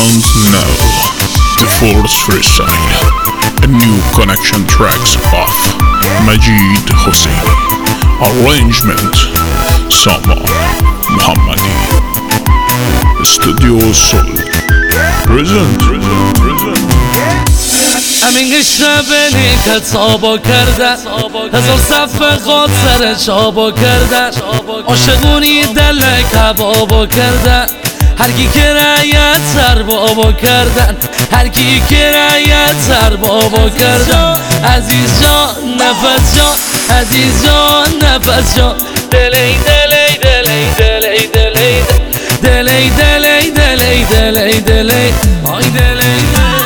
don't know the fourth freestyle, a new connection tracks of Majid Hosseini, arrangement Sama Muhammadi, Studio Soul present. همین قشر بینی که تابا کردن، هزار صفحه خاطر چابا کردن، عاشقونی دل کبابا کردن، هر کی که رایت سر بابا کردن، هر کی که رایت سر بابا کردن. عزیز جان نفس جان، عزیز جان نفس جان، دلی دلی دلی دلی دلی دلی دلی دلی دلی دلی آی دلی.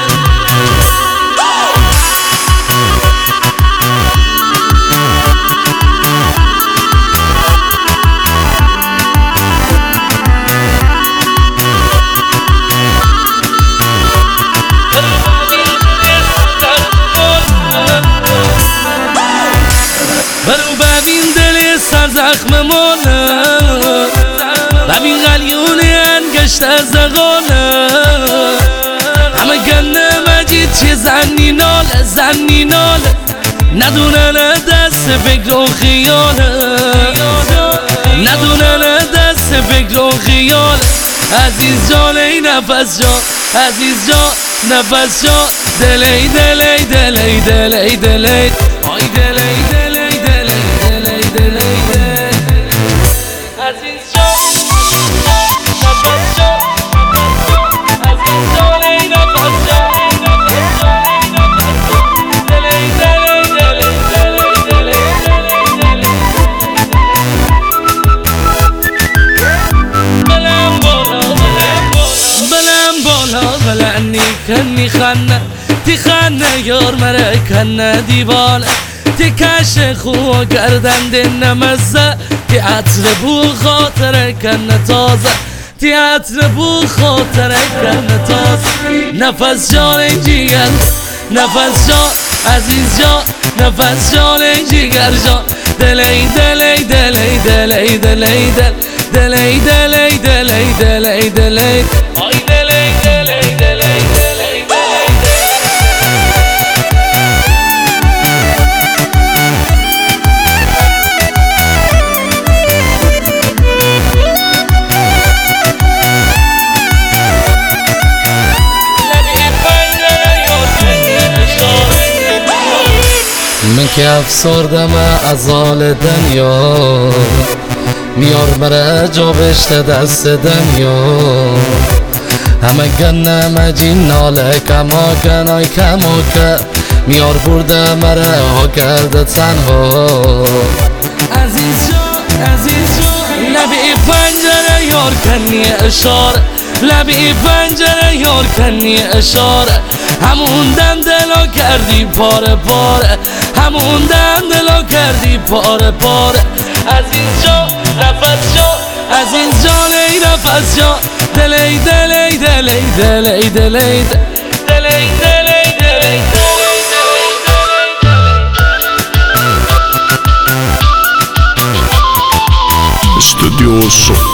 برو ببین دل سرزخم مانه، ببین قلیون انگشت زغانه، همه گنده مجید چه زنی ناله زنی ناله، ندونن دست فکر و خیاله، ندونن دست فکر و خیاله. عزیز جان ای نفس جان، عزیز جان نفس جان، دلی دلی دلی دلی دلی آی دلی دلی دلی دلی دلی عزیز جان نفس جان، عزیز جان ای نفس جان، دلی دلی دلی دلی دلی بلم بالا بلم بالا بلنی کنی خنه تی خنه یار مره کنه دیوانه، تی کش خواه گردن دی نمزه، تی عطر بو خاطره کنه تازه، تی عطر بو خاطره کنه تازه. نفس جان ای جیگر، نفس جان عزیز جان، نفس جان ای جیگر جان، دلی دلی دلی دلی دلی دلی دلی دلی دلی دلی آی دلی دلی دلی دلی من که افسردم از حال دنیا، میار مره جا بشته دست دنیا، همه گنه مجین ناله کما کنای کما که، میار برده مره ها کرده تنها. عزیز جان عزیز جان لبی پنجره یار کنی اشاره، لبی پنجره یار کنی اشاره، همون دم دلا کردی پاره پاره، همون دم دلا کردی پاره پاره. عزیز جان نفس جان، عزیز جان ای نفس جان، دلی دلی دلی دلی دلی دلی دلی دلی Studio Soul